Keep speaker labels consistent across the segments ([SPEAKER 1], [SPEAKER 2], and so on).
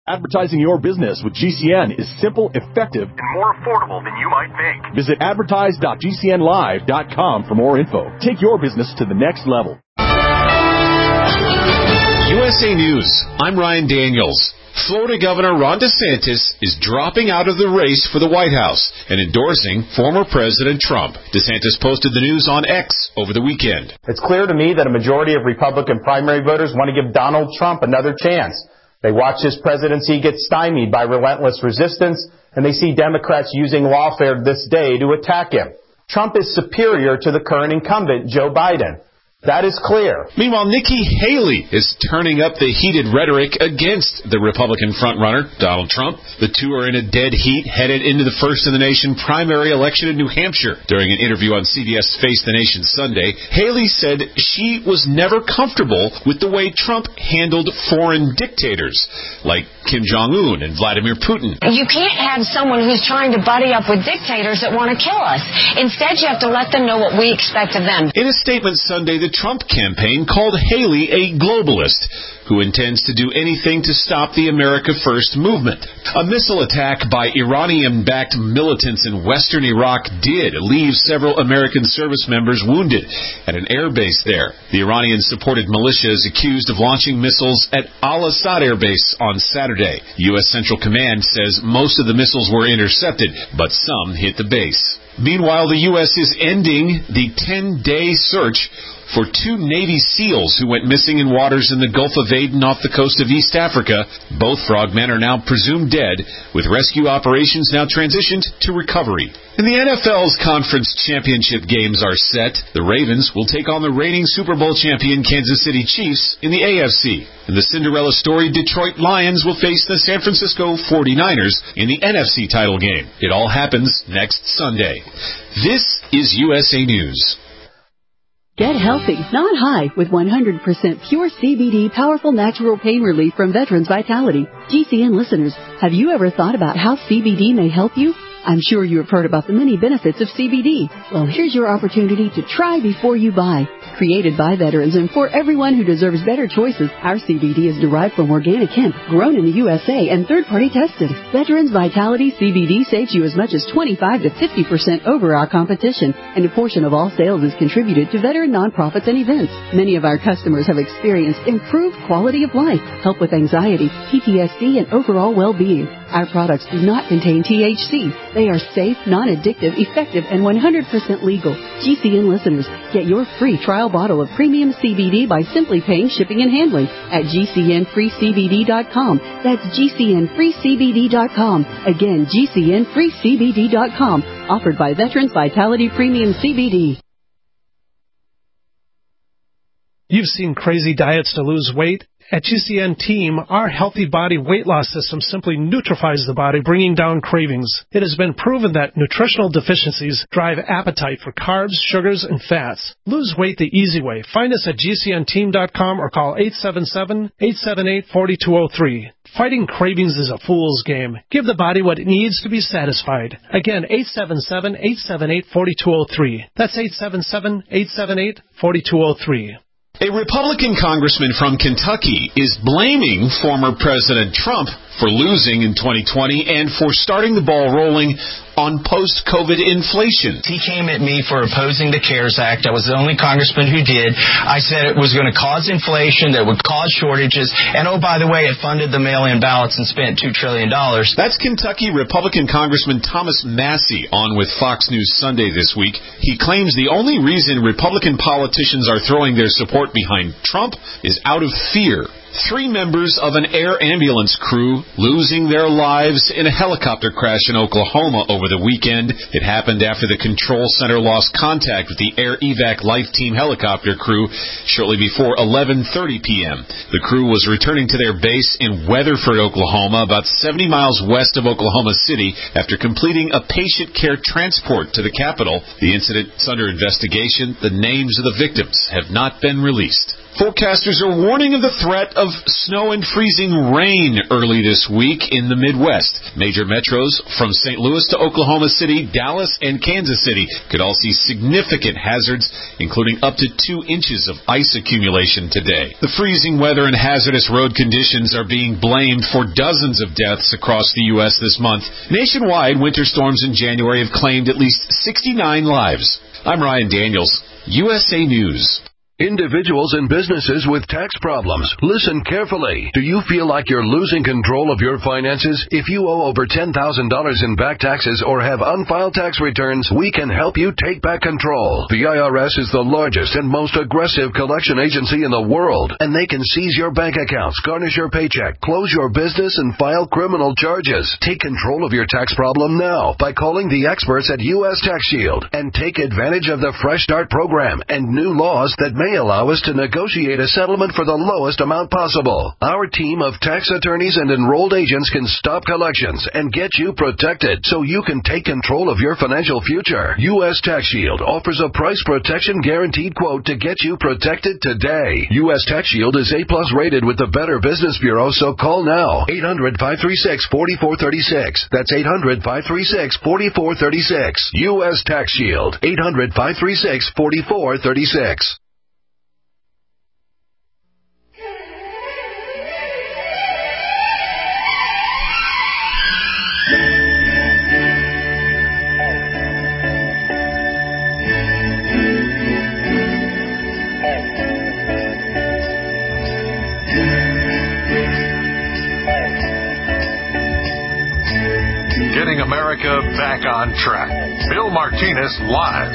[SPEAKER 1] Advertising your business with GCN is simple, effective, and more affordable than you might think. Visit advertise.gcnlive.com for more info. Take your business to the next level.
[SPEAKER 2] USA News. I'm Ryan Daniels. Florida Governor Ron DeSantis is dropping out of the race for the White House and endorsing former President Trump. DeSantis posted the news on X over the weekend.
[SPEAKER 3] It's clear to me that a majority of Republican primary voters want to give Donald Trump another chance. They watch his presidency get stymied by relentless resistance, and they see Democrats using lawfare this day to attack him. Trump is superior to the current incumbent, Joe Biden. That is clear.
[SPEAKER 2] Meanwhile, Nikki Haley is turning up the heated rhetoric against the Republican frontrunner, Donald Trump. The two are in a dead heat headed into the first-in-the-nation primary election in New Hampshire. During an interview on CBS Face the Nation Sunday, Haley said she was never comfortable with the way Trump handled foreign dictators, like Kim Jong-un and Vladimir Putin.
[SPEAKER 4] You can't have someone who's trying to buddy up with dictators that want to kill us. Instead, you have to let them know what we expect of them.
[SPEAKER 2] In a statement Sunday, the Trump campaign called Haley a globalist who intends to do anything to stop the America First movement. A missile attack by Iranian-backed militants in western Iraq did leave several American service members wounded at an air base there. The Iranian-supported militia is accused of launching missiles at Al-Assad Air Base on Saturday. U.S. Central Command says most of the missiles were intercepted, but some hit the base. Meanwhile, the U.S. is ending the 10-day search for two Navy SEALs who went missing in waters in the Gulf of Aden off the coast of East Africa. Both frogmen are now presumed dead, with rescue operations now transitioned to recovery. And the NFL's conference championship games are set. The Ravens will take on the reigning Super Bowl champion Kansas City Chiefs in the AFC. In the Cinderella story, Detroit Lions will face the San Francisco 49ers in the NFC title game. It all happens next Sunday. This is USA News.
[SPEAKER 5] Get healthy, not high, with 100% pure CBD powerful natural pain relief from Veterans Vitality. GCN listeners, have you ever thought about how CBD may help you? I'm sure you have heard about the many benefits of CBD. Well, here's your opportunity to try before you buy. Created by veterans and for everyone who deserves better choices, our CBD is derived from organic hemp, grown in the USA and third-party tested. Veterans Vitality CBD saves you as much as 25 to 50% over our competition, and a portion of all sales is contributed to veteran nonprofits and events. Many of our customers have experienced improved quality of life, help with anxiety, PTSD, and overall well-being. Our products do not contain THC. They are safe, non-addictive, effective, and 100% legal. GCN listeners, get your free trial bottle of premium CBD by simply paying shipping and handling at GCNFreeCBD.com. That's GCNFreeCBD.com. Again, GCNFreeCBD.com. Offered by Veterans Vitality Premium CBD.
[SPEAKER 6] You've seen crazy diets to lose weight. At GCN Team, our healthy body weight loss system simply neutralizes the body, bringing down cravings. It has been proven that nutritional deficiencies drive appetite for carbs, sugars, and fats. Lose weight the easy way. Find us at GCNteam.com or call 877-878-4203. Fighting cravings is a fool's game. Give the body what it needs to be satisfied. Again, 877-878-4203. That's 877-878-4203.
[SPEAKER 2] A Republican congressman from Kentucky is blaming former President Trump for losing in 2020 and for starting the ball rolling on post-COVID inflation.
[SPEAKER 7] He came at me for opposing the CARES Act. I was the only congressman who did. I said it was going to cause inflation, that would cause shortages, and oh, by the way, it funded the mail-in ballots and spent $2 trillion.
[SPEAKER 2] That's Kentucky Republican Congressman Thomas Massie on with Fox News Sunday this week. He claims the only reason Republican politicians are throwing their support behind Trump is out of fear. 3 members of an air ambulance crew losing their lives in a helicopter crash in Oklahoma over the weekend. It happened after the control center lost contact with the Air Evac Life Team helicopter crew shortly before 11:30 p.m. The crew was returning to their base in Weatherford, Oklahoma, about 70 miles west of Oklahoma City, after completing a patient care transport to the capital. The incident is under investigation. The names of the victims have not been released. Forecasters are warning of the threat of snow and freezing rain early this week in the Midwest. Major metros from St. Louis to Oklahoma City, Dallas, and Kansas City could all see significant hazards, including up to 2 inches of ice accumulation today. The freezing weather and hazardous road conditions are being blamed for dozens of deaths across the U.S. this month. Nationwide, winter storms in January have claimed at least 69 lives. I'm Ryan Daniels, USA News.
[SPEAKER 8] Individuals and businesses with tax problems, listen carefully. Do you feel like you're losing control of your finances? If you owe over $10,000 in back taxes or have unfiled tax returns, we can help you take back control. The IRS is the largest and most aggressive collection agency in the world, and they can seize your bank accounts, garnish your paycheck, close your business, and file criminal charges. Take control of your tax problem now by calling the experts at U.S. Tax Shield and take advantage of the Fresh Start program and new laws that may allow us to negotiate a settlement for the lowest amount possible. Our team of tax attorneys and enrolled agents can stop collections and get you protected so you can take control of your financial future. U.S. Tax Shield offers a price protection guaranteed quote to get you protected today. U.S. Tax Shield is A+ rated with the Better Business Bureau, so call now. 800-536-4436. That's 800-536-4436. U.S. Tax Shield. 800-536-4436.
[SPEAKER 9] Getting America back on track. Bill Martinez live.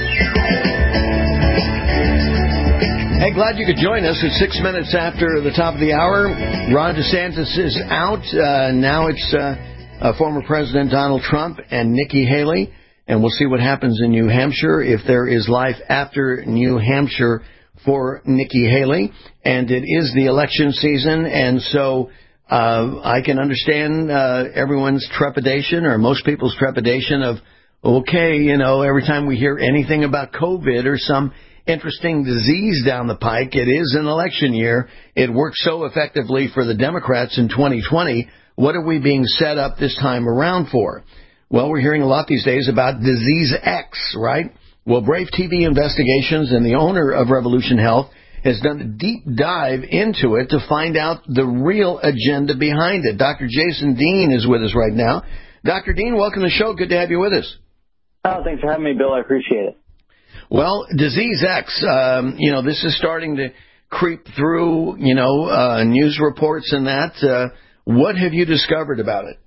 [SPEAKER 10] Hey, glad you could join us at 6 minutes after the top of the hour. Ron DeSantis is out. Now it's former President Donald Trump and Nikki Haley. And we'll see what happens in New Hampshire, if there is life after New Hampshire for Nikki Haley. And it is the election season, and so I can understand everyone's trepidation, or most people's trepidation of, okay, every time we hear anything about COVID or some interesting disease down the pike, it is an election year. It worked so effectively for the Democrats in 2020. What are we being set up this time around for? Well, we're hearing a lot these days about Disease X, right? Well, Brave TV Investigations and the owner of Revolution Health has done a deep dive into it to find out the real agenda behind it. Dr. Jason Dean is with us right now. Dr. Dean, welcome to the show. Good to have you with us.
[SPEAKER 11] Oh, thanks for having me, Bill. I appreciate it.
[SPEAKER 10] Well, Disease X, this is starting to creep through, news reports and that. What have you discovered about it?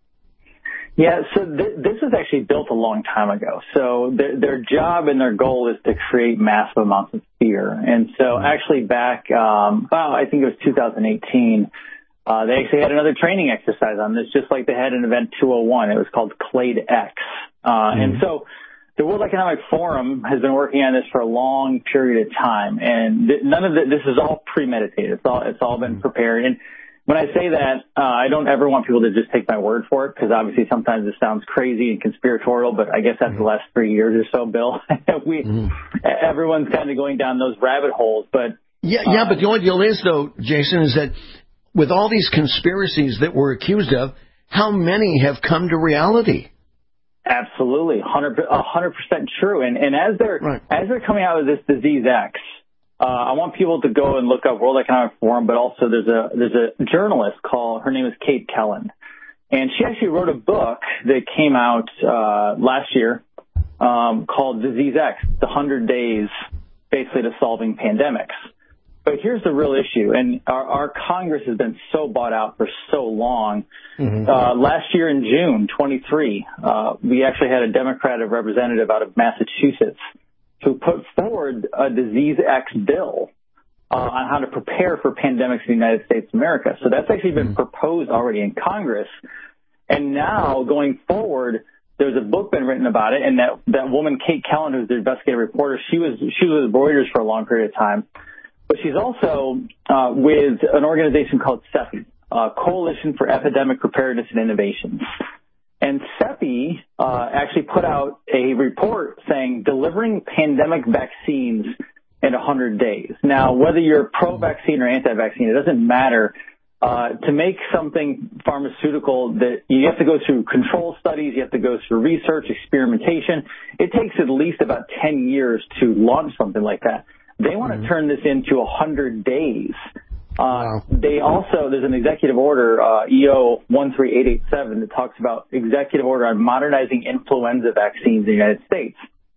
[SPEAKER 11] Yeah, so this was actually built a long time ago. So their job and their goal is to create massive amounts of fear. And so actually back, I think it was 2018, they actually had another training exercise on this, just like they had in Event 201. It was called Clade X. And so the World Economic Forum has been working on this for a long period of time. And none of this is all premeditated. It's all been prepared. And when I say that, I don't ever want people to just take my word for it, because obviously sometimes it sounds crazy and conspiratorial, but I guess after the last 3 years or so, Bill, everyone's kind of going down those rabbit holes. But
[SPEAKER 10] but the only deal is, though, Jason, is that with all these conspiracies that we're accused of, how many have come to reality?
[SPEAKER 11] Absolutely, 100% true. And as they're coming out with this Disease X, I want people to go and look up World Economic Forum, but also there's a journalist her name is Kate Kelland, and she actually wrote a book that came out last year called Disease X, the 100 Days basically to Solving Pandemics. But here's the real issue, and our Congress has been so bought out for so long. Last year in June 23, we actually had a Democratic representative out of Massachusetts who put forward a Disease X bill on how to prepare for pandemics in the United States of America. So that's actually been proposed already in Congress. And now, going forward, there's a book been written about it, and that woman, Kate Kelland, who's the investigative reporter, she was with Reuters for a long period of time. But she's also with an organization called CEPI, Coalition for Epidemic Preparedness and Innovations. And CEPI actually put out a report saying delivering pandemic vaccines in 100 days. Now, whether you're pro-vaccine or anti-vaccine, it doesn't matter. To make something pharmaceutical, that you have to go through control studies, you have to go through research, experimentation. It takes at least about 10 years to launch something like that. They want to turn this into 100 days. They also, there's an executive order, EO 13887, that talks about executive order on modernizing influenza vaccines in the United States.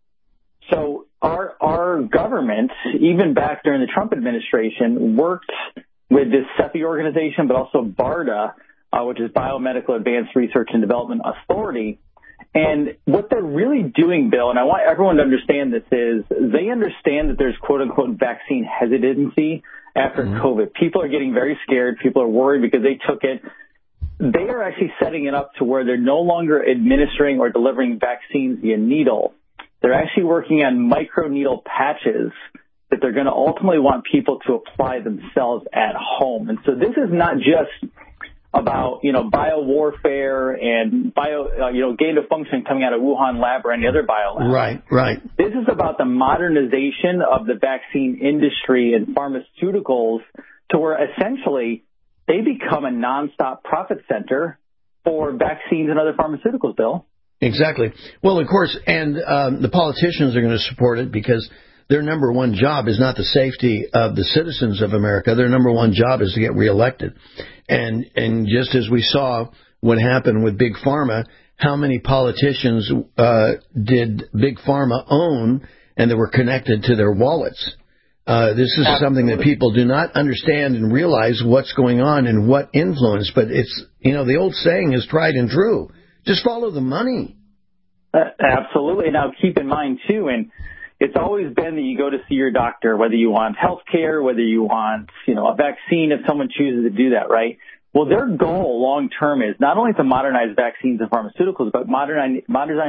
[SPEAKER 11] So our government, even back during the Trump administration, worked with this CEPI organization, but also BARDA, which is Biomedical Advanced Research and Development Authority. And what they're really doing, Bill, and I want everyone to understand this, is they understand that there's quote-unquote vaccine hesitancy after COVID. People are getting very scared. People are worried because they took it. They are actually setting it up to where they're no longer administering or delivering vaccines via needle. They're actually working on microneedle patches that they're going to ultimately want people to apply themselves at home. And so this is not just about, biowarfare and gain of function coming out of Wuhan lab or any other bio lab.
[SPEAKER 10] Right.
[SPEAKER 11] This is about the modernization of the vaccine industry and pharmaceuticals to where essentially they become a nonstop profit center for vaccines and other pharmaceuticals, Bill.
[SPEAKER 10] Exactly. Well, of course, and the politicians are going to support it because their number one job is not the safety of the citizens of America. Their number one job is to get reelected. And just as we saw what happened with Big Pharma, how many politicians did Big Pharma own and that were connected to their wallets? This is something that people do not understand and realize what's going on and what influence. But it's, the old saying is tried and true. Just follow the money.
[SPEAKER 11] Absolutely. Now, keep in mind, too, and it's always been that you go to see your doctor, whether you want health care, whether you want, a vaccine, if someone chooses to do that, right? Well, their goal long term is not only to modernize vaccines and pharmaceuticals, but modernize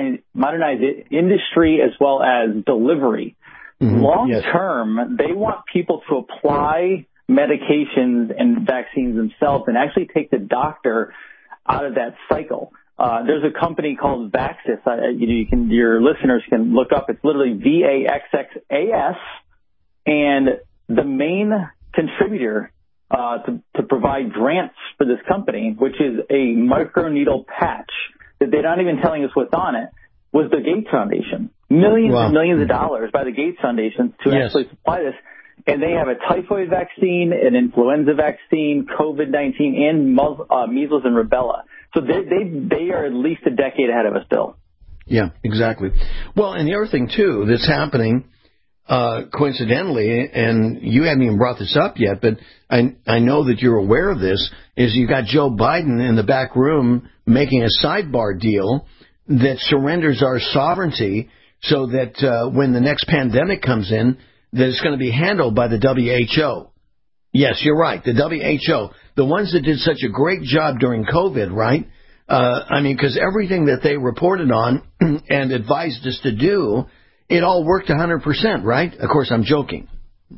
[SPEAKER 11] industry as well as delivery. Long term, they want people to apply medications and vaccines themselves and actually take the doctor out of that cycle. There's a company called Vaxxas. Your listeners can look up. It's literally VAXXAS, and the main contributor to provide grants for this company, which is a microneedle patch that they're not even telling us what's on it, was the Gates Foundation. Millions and millions of dollars by the Gates Foundation to actually supply this. And they have a typhoid vaccine, an influenza vaccine, COVID-19, and measles and rubella. So they are at least a decade ahead of us, Bill.
[SPEAKER 10] Yeah, exactly. Well, and the other thing, too, that's happening, coincidentally, and you haven't even brought this up yet, but I know that you're aware of this, is you got Joe Biden in the back room making a sidebar deal that surrenders our sovereignty so that when the next pandemic comes in, that it's going to be handled by the WHO. Yes, you're right, the WHO. The ones that did such a great job during COVID, right? Because everything that they reported on and advised us to do, it all worked 100%, right? Of course, I'm joking.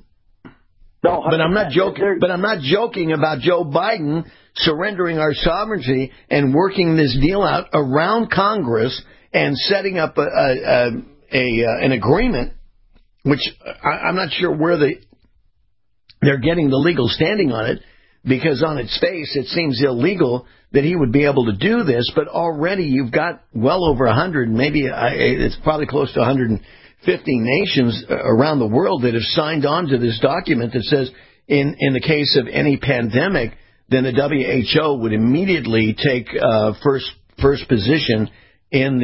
[SPEAKER 11] No,
[SPEAKER 10] but I'm not joking. But I'm not joking about Joe Biden surrendering our sovereignty and working this deal out around Congress and setting up an agreement, which I'm not sure where they're getting the legal standing on it, because on its face it seems illegal that he would be able to do this. But already you've got well over 100, maybe it's probably close to 150 nations around the world that have signed on to this document that says in the case of any pandemic, then the WHO would immediately take first position in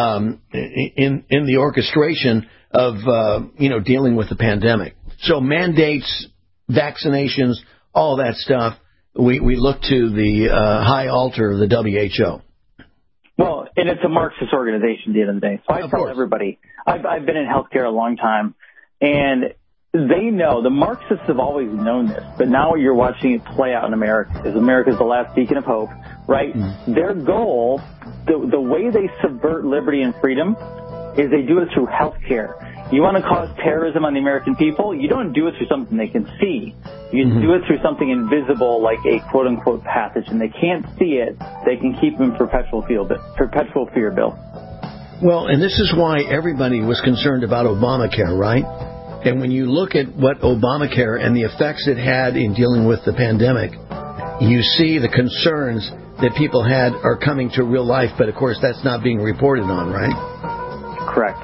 [SPEAKER 10] the orchestration of dealing with the pandemic. So mandates, vaccinations, all that stuff, we look to the high altar of the WHO.
[SPEAKER 11] Well, and it's a Marxist organization at the end of the day. So I tell everybody, I've been in healthcare a long time, and they know, the Marxists have always known this, but now you're watching it play out in America, because America's the last beacon of hope, right? Their goal, the way they subvert liberty and freedom, is they do it through healthcare. You want to cause terrorism on the American people? You don't do it through something they can see. You do it through something invisible, like a quote-unquote pathogen. They can't see it. They can keep them in perpetual fear, Bill.
[SPEAKER 10] Well, and this is why everybody was concerned about Obamacare, right? And when you look at what Obamacare and the effects it had in dealing with the pandemic, you see the concerns that people had are coming to real life. But, of course, that's not being reported on, right?
[SPEAKER 11] Correct.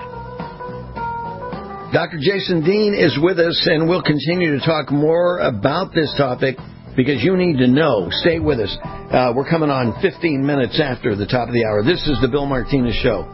[SPEAKER 10] Dr. Jason Dean is with us, and we'll continue to talk more about this topic because you need to know. Stay with us. We're coming on 15 minutes after the top of the hour. This is the Bill Martinez Show.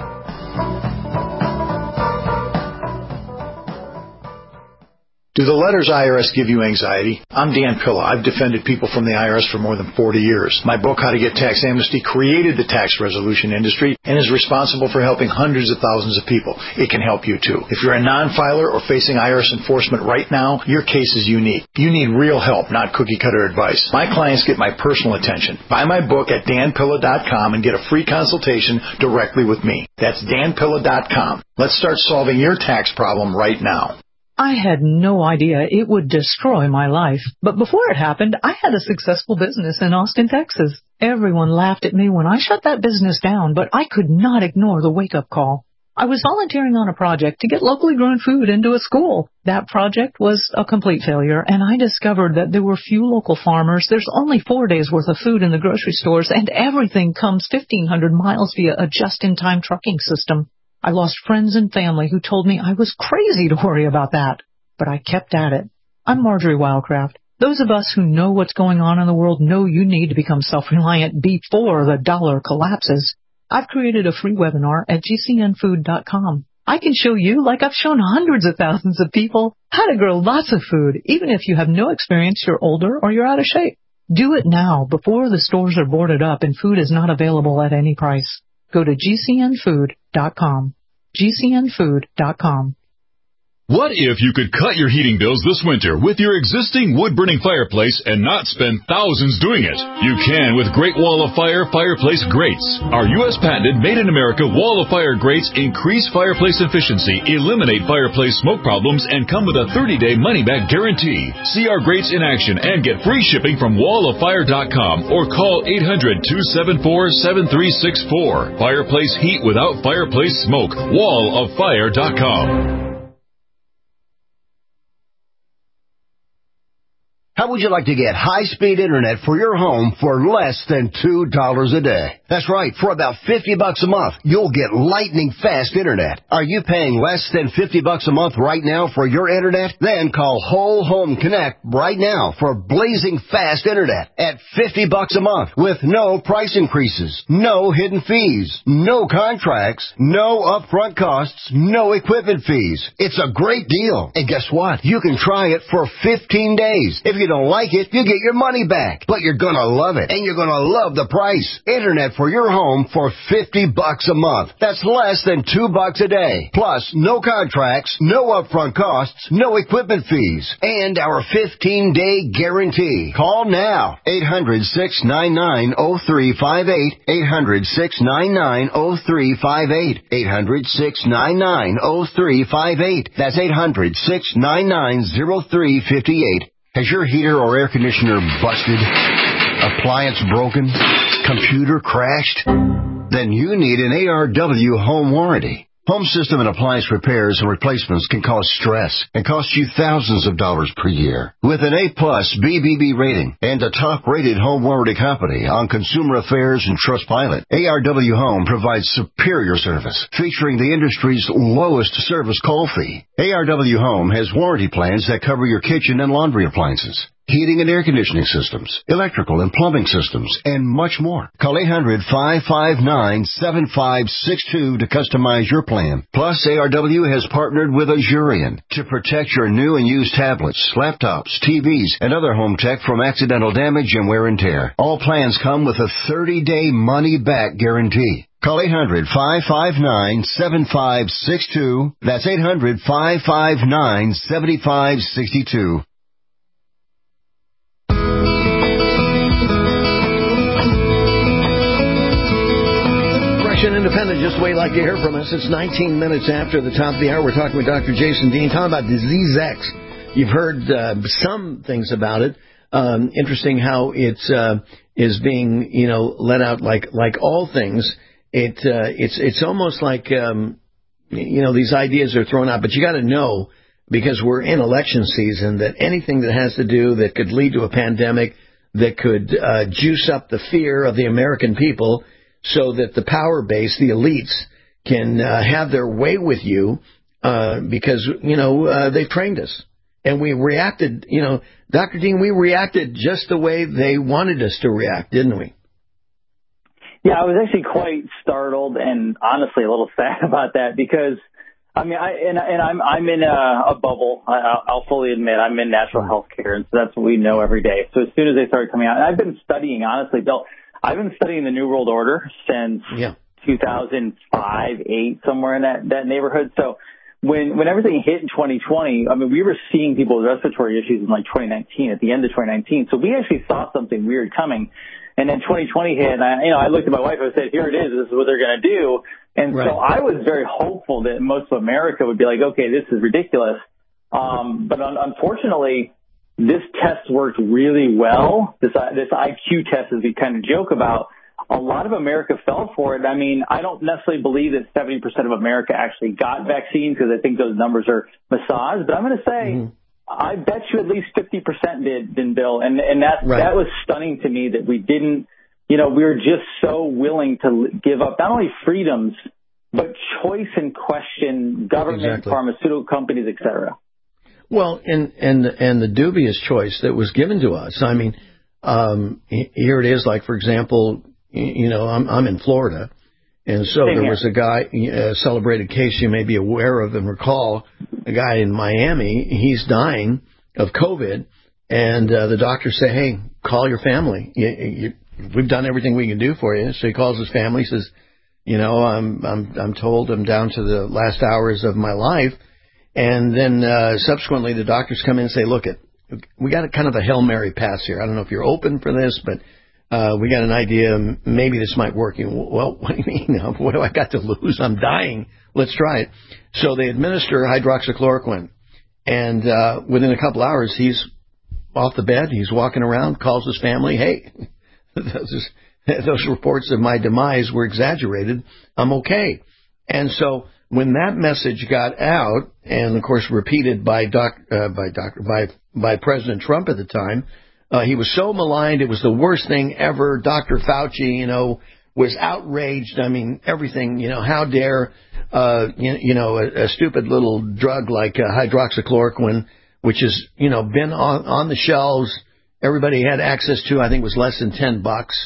[SPEAKER 12] Do the letters IRS give you anxiety? I'm Dan Pilla. I've defended people from the IRS for more than 40 years. My book, How to Get Tax Amnesty, created the tax resolution industry and is responsible for helping hundreds of thousands of people. It can help you, too. If you're a non-filer or facing IRS enforcement right now, your case is unique. You need real help, not cookie-cutter advice. My clients get my personal attention. Buy my book at danpilla.com and get a free consultation directly with me. That's danpilla.com. Let's start solving your tax problem right now.
[SPEAKER 13] I had no idea it would destroy my life. But before it happened, I had a successful business in Austin, Texas. Everyone laughed at me when I shut that business down, but I could not ignore the wake-up call. I was volunteering on a project to get locally grown food into a school. That project was a complete failure, and I discovered that there were few local farmers. There's only 4 days' worth of food in the grocery stores, and everything comes 1,500 miles via a just-in-time trucking system. I lost friends and family who told me I was crazy to worry about that. But I kept at it. I'm Marjorie Wildcraft. Those of us who know what's going on in the world know you need to become self-reliant before the dollar collapses. I've created a free webinar at gcnfood.com. I can show you, like I've shown hundreds of thousands of people, how to grow lots of food, even if you have no experience, you're older, or you're out of shape. Do it now, before the stores are boarded up and food is not available at any price. Go to gcnfood.com. gcnfood.com.
[SPEAKER 14] What if you could cut your heating bills this winter with your existing wood-burning fireplace and not spend thousands doing it? You can with Great Wall of Fire fireplace grates. Our U.S. patented made-in-America Wall of Fire grates increase fireplace efficiency, eliminate fireplace smoke problems, and come with a 30-day money-back guarantee. See our grates in action and get free shipping from walloffire.com or call 800-274-7364. Fireplace heat without fireplace smoke. walloffire.com.
[SPEAKER 15] How would you like to get high-speed internet for your home for less than $2 a day? That's right. For about $50 a month, you'll get lightning-fast internet. Are you paying less than $50 a month right now for your internet? Then call Whole Home Connect right now for blazing fast internet at $50 a month with no price increases, no hidden fees, no contracts, no upfront costs, no equipment fees. It's a great deal. And guess what? You can try it for 15 days. If you don't like it, you get your money back. But you're going to love it, and you're going to love the price. Internet for your home for $50 a month. That's less than $2 a day. Plus, no contracts, no upfront costs, no equipment fees, and our 15-day guarantee. Call now. 800-699-0358. 800-699-0358. 800-699-0358. That's 800-699-0358. Has your heater or air conditioner busted? Appliance broken? Computer crashed? Then you need an ARW home warranty. Home system and appliance repairs and replacements can cause stress and cost you thousands of dollars per year. With an A-plus BBB rating and a top-rated home warranty company on Consumer Affairs and Trustpilot, ARW Home provides superior service, featuring the industry's lowest service call fee. ARW Home has warranty plans that cover your kitchen and laundry appliances, heating and air conditioning systems, electrical and plumbing systems, and much more. Call 800-559-7562 to customize your plan. Plus, ARW has partnered with Azurion to protect your new and used tablets, laptops, TVs, and other home tech from accidental damage and wear and tear. All plans come with a 30-day money-back guarantee. Call 800-559-7562. That's 800-559-7562.
[SPEAKER 10] Independent, just the way you like to hear from us. It's 19 minutes after the top of the hour. We're talking with Dr. Jason Dean, talking about Disease X. You've heard some things about it. Interesting how it is being, let out like all things. It's almost like, these ideas are thrown out, but you got to know because we're in election season, that anything that has to do that could lead to a pandemic, that could juice up the fear of the American people so that the power base, the elites, can have their way with you because, they've trained us. And we reacted, Dr. Dean, we reacted just the way they wanted us to react, didn't we?
[SPEAKER 11] Yeah, I was actually quite startled and honestly a little sad about that because, I'm in a bubble. I'll fully admit I'm in natural health care, and so that's what we know every day. So as soon as they started coming out, and I've been studying, honestly, Bill, I've been studying the New World Order since 2005, 8, somewhere in that neighborhood. So when everything hit in 2020, we were seeing people with respiratory issues in like 2019, at the end of 2019. So we actually saw something weird coming. And then 2020 hit, and I looked at my wife and I said, here it is. This is what they're going to do. And so I was very hopeful that most of America would be like, okay, this is ridiculous. But unfortunately, this test worked really well. This IQ test, as we kind of joke about, a lot of America fell for it. I don't necessarily believe that 70% of America actually got vaccines because I think those numbers are massaged. But I'm going to say, I bet you at least 50% did, Bill. And that was stunning to me that we didn't, we were just so willing to give up not only freedoms, but choice and question government, pharmaceutical companies, et cetera.
[SPEAKER 10] Well, and the dubious choice that was given to us. Here it is, like, for example, I'm in Florida. And so there was a guy, a celebrated case you may be aware of and recall, a guy in Miami. He's dying of COVID. And the doctors say, hey, call your family. We've done everything we can do for you. So he calls his family, says, I'm told I'm down to the last hours of my life. And then subsequently the doctors come in and say, look, we got a kind of a Hail Mary pass here. I don't know if you're open for this, but we got an idea. Maybe this might work. Well, what do you mean? What do I got to lose? I'm dying. Let's try it. So they administer hydroxychloroquine. And within a couple hours, he's off the bed. He's walking around, calls his family. Hey, those reports of my demise were exaggerated. I'm okay. And so when that message got out, and of course repeated by President Trump at the time, he was so maligned. It was the worst thing ever. Dr. Fauci, was outraged. Everything, how dare, a stupid little drug like hydroxychloroquine, which has, been on the shelves. Everybody had access to, I think it was less than $10.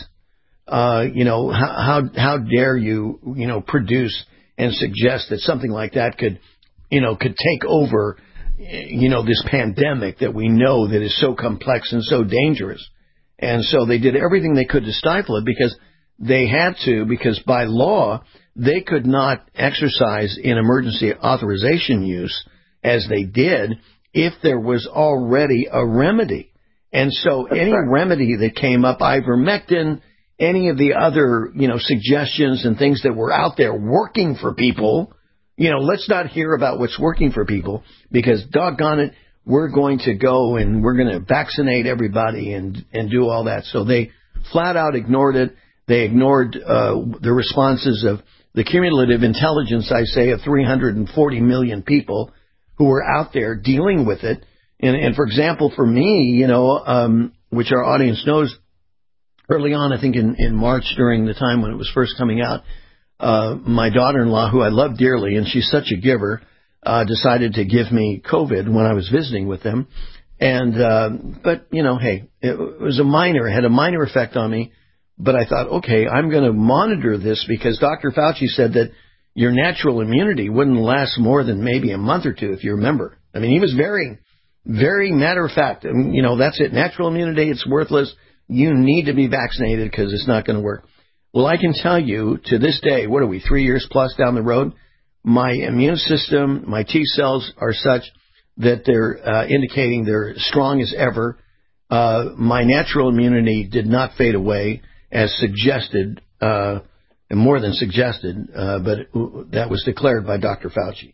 [SPEAKER 10] How dare you, produce and suggest that something like that could take over, this pandemic that we know that is so complex and so dangerous. And so they did everything they could to stifle it because they had to, because by law, they could not exercise in emergency authorization use as they did if there was already a remedy. And so any remedy that came up, ivermectin, any of the other, suggestions and things that were out there working for people, let's not hear about what's working for people because doggone it, we're going to go and we're going to vaccinate everybody and do all that. So they flat out ignored it. They ignored the responses of the cumulative intelligence, I say, of 340 million people who were out there dealing with it. And for example, for me, which our audience knows, early on, I think in March, during the time when it was first coming out, my daughter-in-law, who I love dearly, and she's such a giver, decided to give me COVID when I was visiting with them. And, but, hey, it was had a minor effect on me. But I thought, okay, I'm going to monitor this because Dr. Fauci said that your natural immunity wouldn't last more than maybe a month or two, if you remember. He was very, very matter of fact. That's it. Natural immunity, it's worthless. You need to be vaccinated because it's not going to work. Well, I can tell you to this day, what are we, 3 years plus down the road? My immune system, my T cells are such that they're indicating they're strong as ever. My natural immunity did not fade away as suggested, and more than suggested, but that was declared by Dr. Fauci.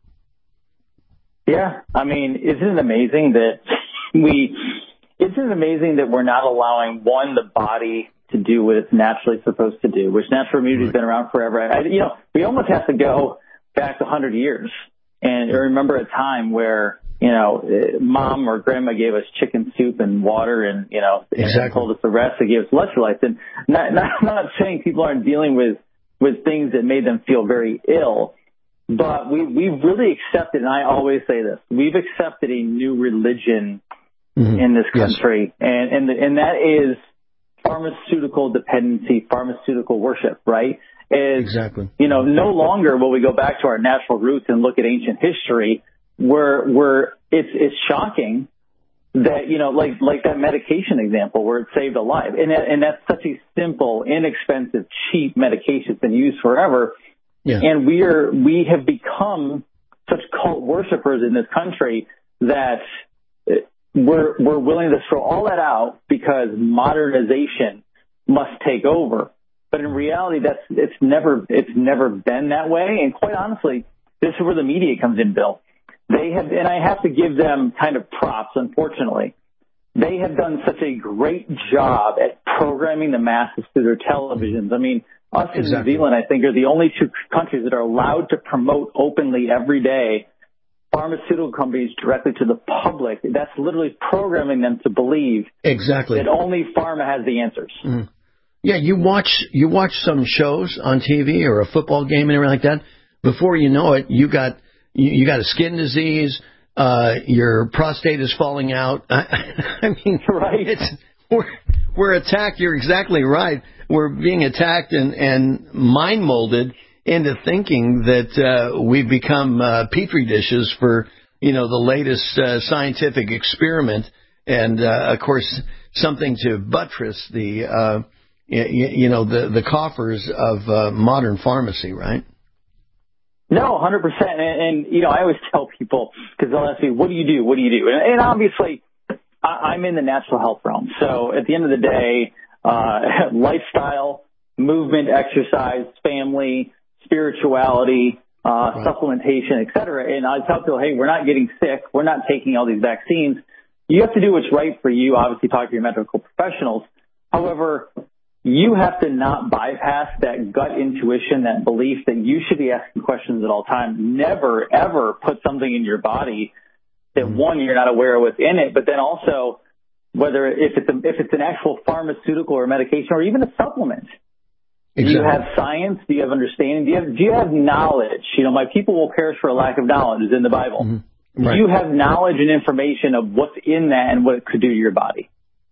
[SPEAKER 11] Yeah. Isn't it amazing that we're not allowing, the body to do what it's naturally supposed to do, which natural immunity has been around forever. We almost have to go back 100 years. And I remember a time where, mom or grandma gave us chicken soup and water and, and told us the rest. They gave us electrolytes. And not saying people aren't dealing with things that made them feel very ill, but we've really accepted, and I always say this, we've accepted a new religion in this country. Yes. And that is pharmaceutical dependency, pharmaceutical worship, right?
[SPEAKER 10] Exactly.
[SPEAKER 11] No longer will we go back to our natural roots and look at ancient history where it's shocking that, like that medication example where it saved a life. And that's such a simple, inexpensive, cheap medication. It's been used forever. Yeah. And we have become such cult worshipers in this country that we're willing to throw all that out because modernization must take over. But in reality, it's never been that way. And quite honestly, this is where the media comes in, Bill. They have, and I have to give them kind of props, unfortunately. They have done such a great job at programming the masses through their televisions. I mean, us in New Zealand, I think, are the only two countries that are allowed to promote openly every day pharmaceutical companies directly to the public. That's literally programming them to believe that only pharma has the answers.
[SPEAKER 10] Mm. Yeah, you watch some shows on TV or a football game and everything like that. Before you know it, you got a skin disease. Your prostate is falling out. I mean,
[SPEAKER 11] right?
[SPEAKER 10] We're attacked. You're exactly right. We're being attacked and mind molded into thinking that we've become petri dishes for the latest scientific experiment, and of course something to buttress the the coffers of modern pharmacy, right?
[SPEAKER 11] No, 100%. And I always tell people, because they'll ask me, what do you do? What do you do? And obviously, I'm in the natural health realm. So at the end of the day, lifestyle, movement, exercise, family, spirituality, supplementation, et cetera. And I tell people, hey, we're not getting sick. We're not taking all these vaccines. You have to do what's right for you. Obviously, talk to your medical professionals. However, you have to not bypass that gut intuition, that belief that you should be asking questions at all times. Never, ever put something in your body that, one, you're not aware of what's in it, but then also whether if it's an actual pharmaceutical or medication or even a supplement. Exactly. Do you have science? Do you have understanding? Do you have knowledge? My people will perish for a lack of knowledge is in the Bible. Mm-hmm. Right. Do you have knowledge and information of what's in that and what it could do to your body?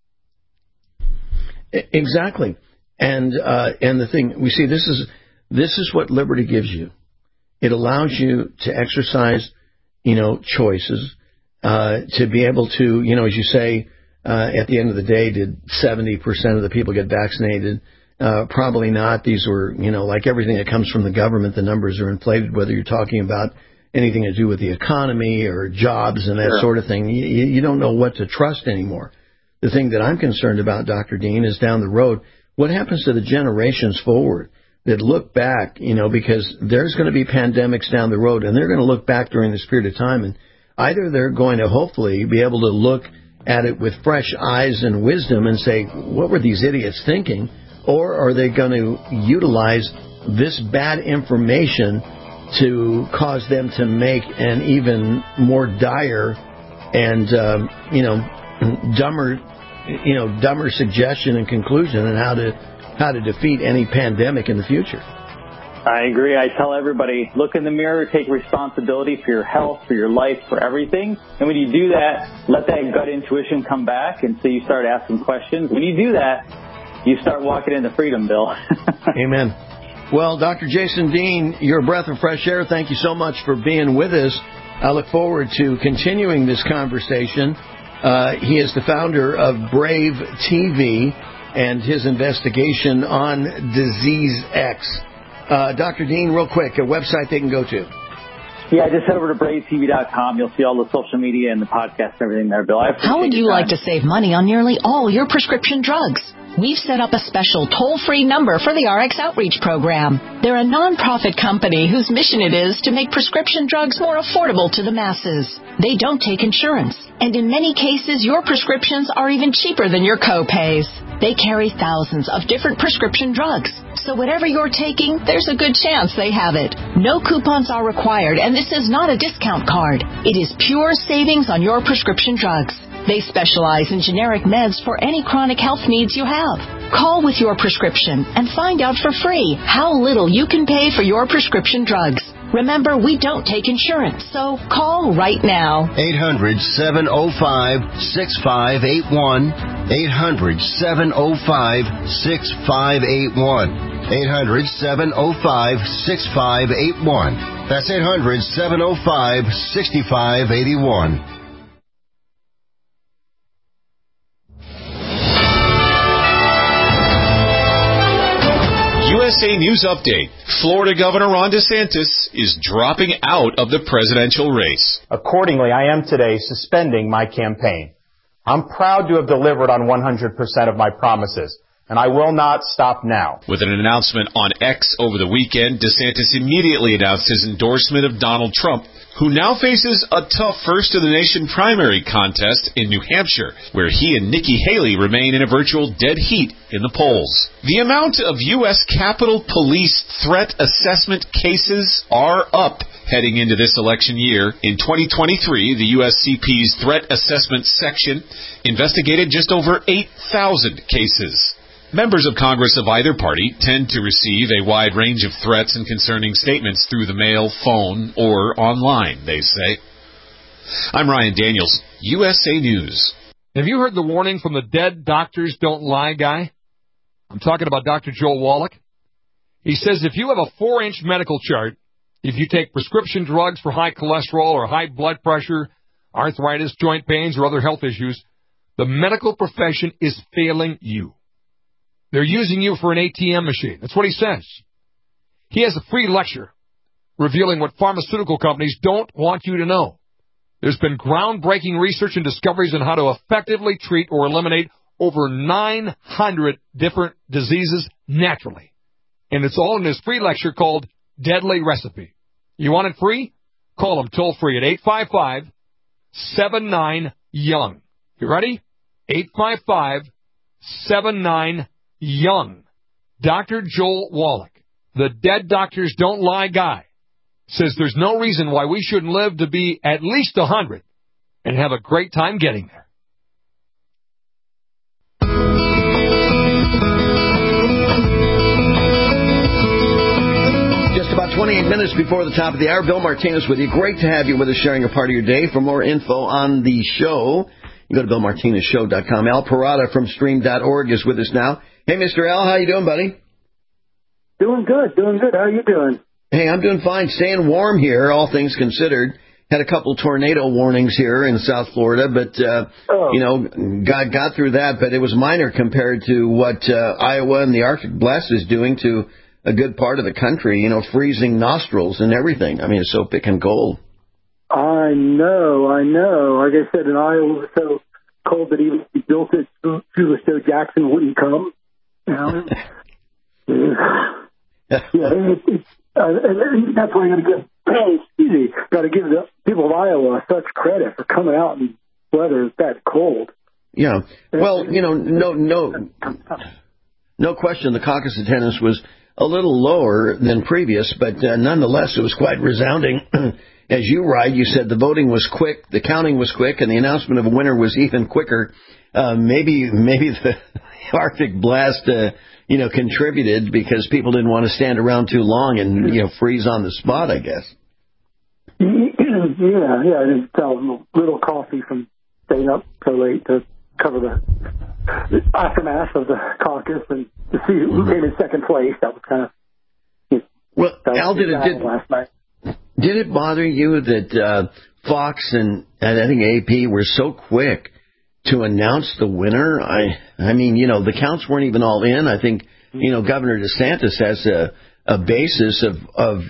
[SPEAKER 10] Exactly. And the thing we see, this is what liberty gives you. It allows you to exercise, choices, to be able to, as you say, at the end of the day, did 70% of the people get vaccinated? Probably not. These were, like everything that comes from the government, the numbers are inflated, whether you're talking about anything to do with the economy or jobs and that sort of thing. You don't know what to trust anymore. The thing that I'm concerned about, Dr. Dean, is down the road, what happens to the generations forward that look back, because there's going to be pandemics down the road, and they're going to look back during this period of time, and either they're going to hopefully be able to look at it with fresh eyes and wisdom and say, what were these idiots thinking? Or are they going to utilize this bad information to cause them to make an even more dire and, dumber suggestion and conclusion on how to defeat any pandemic in the future?
[SPEAKER 11] I agree. I tell everybody, look in the mirror, take responsibility for your health, for your life, for everything. And when you do that, let that gut intuition come back, and so you start asking questions. When you do that, you start walking into freedom, Bill.
[SPEAKER 10] Amen. Well, Dr. Jason Dean, you're a breath of fresh air. Thank you so much for being with us. I look forward to continuing this conversation. He is the founder of Brave TV and his investigation on Disease X. Dr. Dean, real quick, a website they can go to.
[SPEAKER 11] Yeah, just head over to bravetv.com. You'll see all the social media and the podcast and everything there, Bill.
[SPEAKER 16] How would you like to save money on nearly all your prescription drugs? We've set up a special toll-free number for the RX Outreach Program. They're a nonprofit company whose mission it is to make prescription drugs more affordable to the masses. They don't take insurance, and in many cases, your prescriptions are even cheaper than your co-pays. They carry thousands of different prescription drugs, so whatever you're taking, there's a good chance they have it. No coupons are required, and this is not a discount card. It is pure savings on your prescription drugs. They specialize in generic meds for any chronic health needs you have. Call with your prescription and find out for free how little you can pay for your prescription drugs. Remember, we don't take insurance, so call right now.
[SPEAKER 15] 800-705-6581. 800-705-6581. 800-705-6581. That's 800-705-6581.
[SPEAKER 2] USA News Update. Florida Governor Ron DeSantis is dropping out of the presidential race.
[SPEAKER 3] Accordingly, I am today suspending my campaign. I'm proud to have delivered on 100% of my promises, and I will not stop now.
[SPEAKER 2] With an announcement on X over the weekend, DeSantis immediately announced his endorsement of Donald Trump, who now faces a tough first-of-the-nation primary contest in New Hampshire, where he and Nikki Haley remain in a virtual dead heat in the polls. The amount of U.S. Capitol Police threat assessment cases are up heading into this election year. In 2023, the USCP's Threat Assessment Section investigated just over 8,000 cases. Members of Congress of either party tend to receive a wide range of threats and concerning statements through the mail, phone, or online, they say. I'm Ryan Daniels, USA News.
[SPEAKER 17] Have you heard the warning from the Dead Doctors Don't Lie guy? I'm talking about Dr. Joel Wallach. He says if you have a 4-inch medical chart, if you take prescription drugs for high cholesterol or high blood pressure, arthritis, joint pains, or other health issues, the medical profession is failing you. They're using you for an ATM machine. That's what he says. He has a free lecture revealing what pharmaceutical companies don't want you to know. There's been groundbreaking research and discoveries on how to effectively treat or eliminate over 900 different diseases naturally. And it's all in this free lecture called Deadly Recipe. You want it free? Call them toll free at 855-79-YOUNG. You ready? 855-79-YOUNG. Dr. Joel Wallach, the Dead Doctors Don't Lie guy, says there's no reason why we shouldn't live to be at least 100 and have a great time getting there.
[SPEAKER 10] Just about 28 minutes before the top of the hour, Bill Martinez with you. Great to have you with us, sharing a part of your day. For more info on the show, you go to BillMartinezShow.com. Al Parada from Stream.org is with us now. Hey, Mr. Al, how you doing, buddy?
[SPEAKER 18] Doing good. How are you doing?
[SPEAKER 10] Hey, I'm doing fine. Staying warm here, all things considered. Had a couple tornado warnings here in South Florida, but, got through that. But it was minor compared to what Iowa and the Arctic Blast is doing to a good part of the country, freezing nostrils and everything. I mean, it's so thick and cold.
[SPEAKER 18] I know. Like I said, in Iowa, it was so cold that even if he built it, Julius Joe Jackson wouldn't come. And that's why I got to give the people of Iowa such credit for coming out in weather that cold.
[SPEAKER 10] Yeah. Well, no question the caucus attendance was a little lower than previous, but nonetheless, it was quite resounding. As you write, you said the voting was quick, the counting was quick, and the announcement of a winner was even quicker. Maybe the Arctic blast, contributed because people didn't want to stand around too long and, freeze on the spot, I guess.
[SPEAKER 18] Yeah. I didn't tell them a little coffee from staying up so late to cover the aftermath of the caucus and to see who came in second place. That was kind of
[SPEAKER 10] well. Al,
[SPEAKER 18] last night.
[SPEAKER 10] Did it bother you that Fox and I think AP were so quick to announce the winner? I mean, the counts weren't even all in. I think Governor DeSantis has a basis of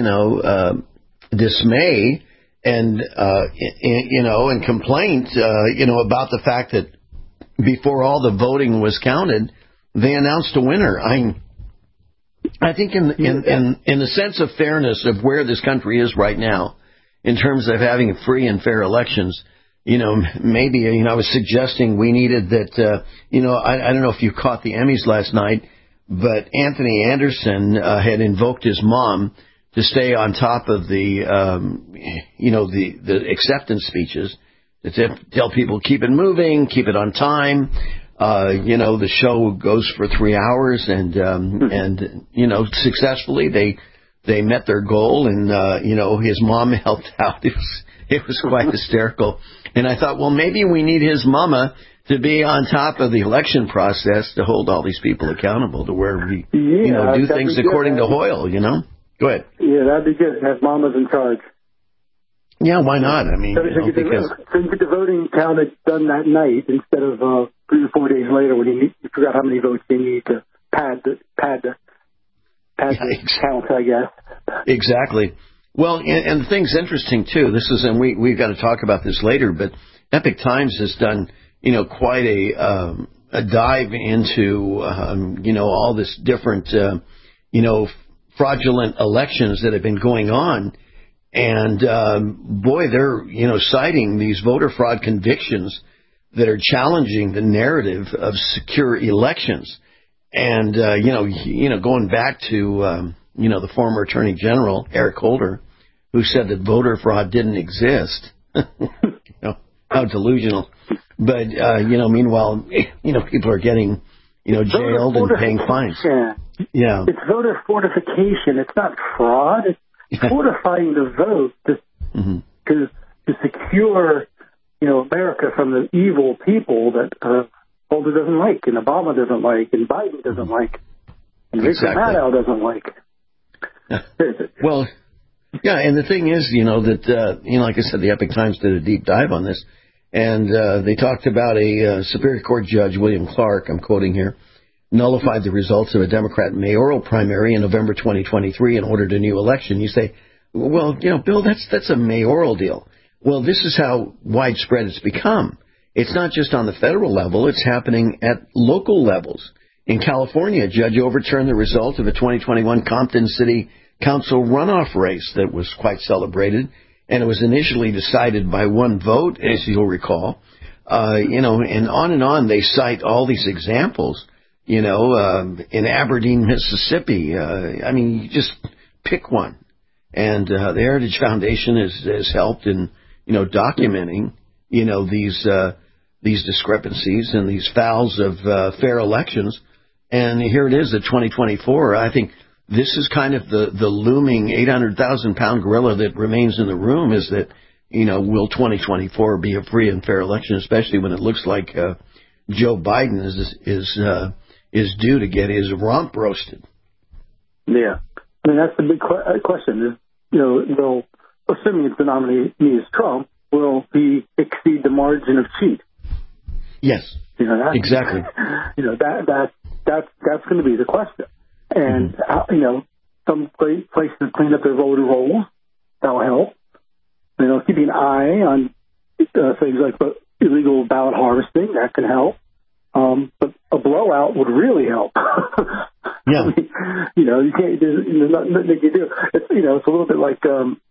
[SPEAKER 10] dismay and and complaint about the fact that before all the voting was counted, they announced a winner. I think in the sense of fairness of where this country is right now, in terms of having free and fair elections, maybe I was suggesting we needed that. I don't know if you caught the Emmys last night, but Anthony Anderson had invoked his mom to stay on top of the acceptance speeches, to tell people keep it moving, keep it on time. The show goes for 3 hours, and successfully they met their goal, and his mom helped out. It was quite hysterical, and I thought, well, maybe we need his mama to be on top of the election process to hold all these people accountable to where we do things according to Hoyle. Go ahead.
[SPEAKER 18] Yeah, that'd be good. Have mamas in charge.
[SPEAKER 10] Yeah, why not? I mean,
[SPEAKER 18] so you get the voting counted done that night instead of 3 or 4 days later when you forgot how many votes you need to pad the count, I guess.
[SPEAKER 10] Exactly. Well, and the thing's interesting too. And we've got to talk about this later, but Epoch Times has done quite a dive into all this different fraudulent elections that have been going on. And, boy, they're, citing these voter fraud convictions that are challenging the narrative of secure elections. And, going back to, the former Attorney General, Eric Holder, who said that voter fraud didn't exist. How delusional. But, meanwhile, people are getting, jailed and paying fines. Yeah.
[SPEAKER 18] It's voter fortification. It's not fraud. It's fortifying the vote to secure, America from the evil people that Holder doesn't like, and Obama doesn't like, and Biden doesn't like, and Richard Maddow doesn't like.
[SPEAKER 10] Well, yeah, and the thing is, that, like I said, the Epoch Times did a deep dive on this, and they talked about a Superior Court Judge, William Clark, I'm quoting here, nullified the results of a Democrat mayoral primary in November 2023 and ordered a new election. You say, well, Bill, that's a mayoral deal. Well, this is how widespread it's become. It's not just on the federal level. It's happening at local levels. In California, a judge overturned the result of a 2021 Compton City Council runoff race that was quite celebrated, and it was initially decided by one vote, as you'll recall. And on they cite all these examples. In Aberdeen, Mississippi. You just pick one. And the Heritage Foundation has helped in, documenting, these discrepancies and these fouls of fair elections. And here it is at 2024. I think this is kind of the looming 800,000-pound gorilla that remains in the room, is that, will 2024 be a free and fair election, especially when it looks like Joe Biden is due to get his rump roasted.
[SPEAKER 18] Yeah. That's the big question. Will, assuming it's the nominee is Trump, will he exceed the margin of cheat?
[SPEAKER 10] Yes. Exactly.
[SPEAKER 18] That's going to be the question. And, some places clean up their voter rolls. That'll help. Keeping an eye on things like illegal ballot harvesting, that can help. But a blowout would really help.
[SPEAKER 10] Yeah.
[SPEAKER 18] You can't. There's nothing you do. It's it's a little bit like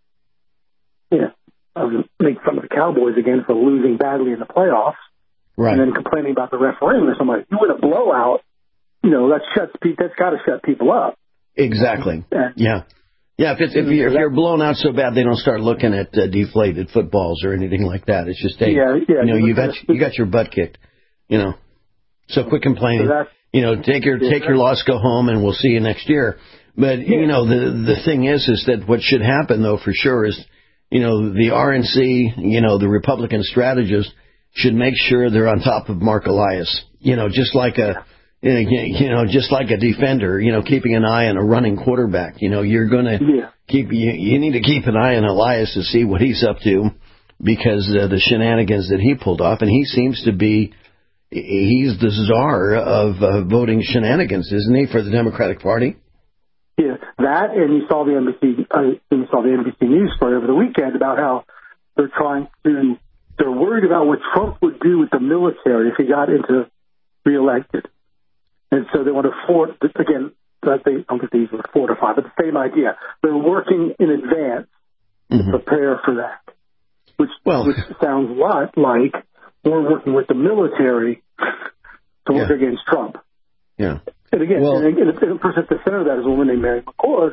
[SPEAKER 18] I was making fun of the Cowboys again for losing badly in the playoffs, right? And then complaining about the refereeing or something. You win a blowout, that's got to shut people up.
[SPEAKER 10] Exactly. Yeah. Yeah, if you're blown out so bad, they don't start looking at deflated footballs or anything like that. It's just you got your butt kicked. So quit complaining. Take your loss, go home, and we'll see you next year. But the thing is that what should happen though for sure is the RNC, the Republican strategists should make sure they're on top of Mark Elias. Just like a defender, keeping an eye on a running quarterback. You're going to you need to keep an eye on Elias to see what he's up to, because the shenanigans that he pulled off, and he seems to be. He's the czar of voting shenanigans, isn't he, for the Democratic Party?
[SPEAKER 18] Yeah, that, and you saw the NBC News story over the weekend about how they're worried about what Trump would do with the military if he got reelected. And so they want to again, I don't think these were fortify, but the same idea. They're working in advance to prepare for that, which sounds a lot like we're working with the military to work against Trump.
[SPEAKER 10] Yeah.
[SPEAKER 18] And again, and of course, at the center of that is a woman named Mary McCord,